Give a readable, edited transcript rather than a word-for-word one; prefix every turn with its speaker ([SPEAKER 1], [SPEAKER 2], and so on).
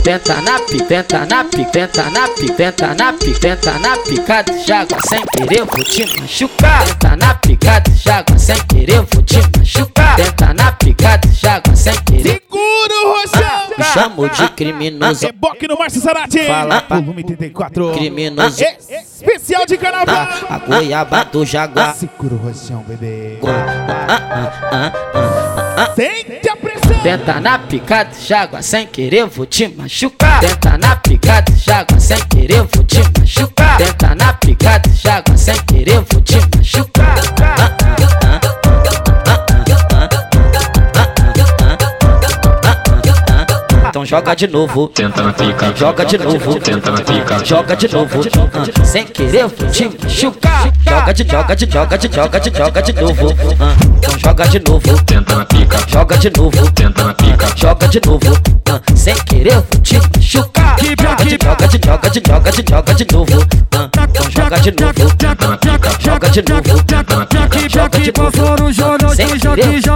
[SPEAKER 1] tenta na pica, tenta na pica, tenta na pica, tenta na pica, tenta na picada de água sem querer vou te machucar. Tenta na picada de água sem querer vou te machucar. Tenta na picada de água sem querer.
[SPEAKER 2] Segura o Rochão!
[SPEAKER 1] Me chamo de criminoso.
[SPEAKER 2] Reboque no Márcio Zarate.
[SPEAKER 1] Fala,
[SPEAKER 2] volume 34.
[SPEAKER 1] criminoso.
[SPEAKER 2] Especial de carnaval.
[SPEAKER 1] A goiaba do jaguar.
[SPEAKER 2] Segura o Rochão, bebê. Sente a pressão.
[SPEAKER 1] Tenta na picada de água sem querer vou te machucar. Tenta na picada de água sem querer vou te machucar. Tenta na picada de água sem querer vou te machucar. Então joga de novo,
[SPEAKER 3] tenta na pica,
[SPEAKER 1] joga de novo,
[SPEAKER 3] tenta na pica,
[SPEAKER 1] joga de novo, sem querer vou te machucar. Joga de novo, então joga de novo,
[SPEAKER 3] tenta na pica,
[SPEAKER 1] joga de novo,
[SPEAKER 3] tenta na pica,
[SPEAKER 1] joga de novo, sem querer vou te machucar. Joga de novo, então joga de novo,
[SPEAKER 3] tenta na pica,
[SPEAKER 1] joga de novo,
[SPEAKER 3] tenta na pica,
[SPEAKER 1] joga de novo, sem querer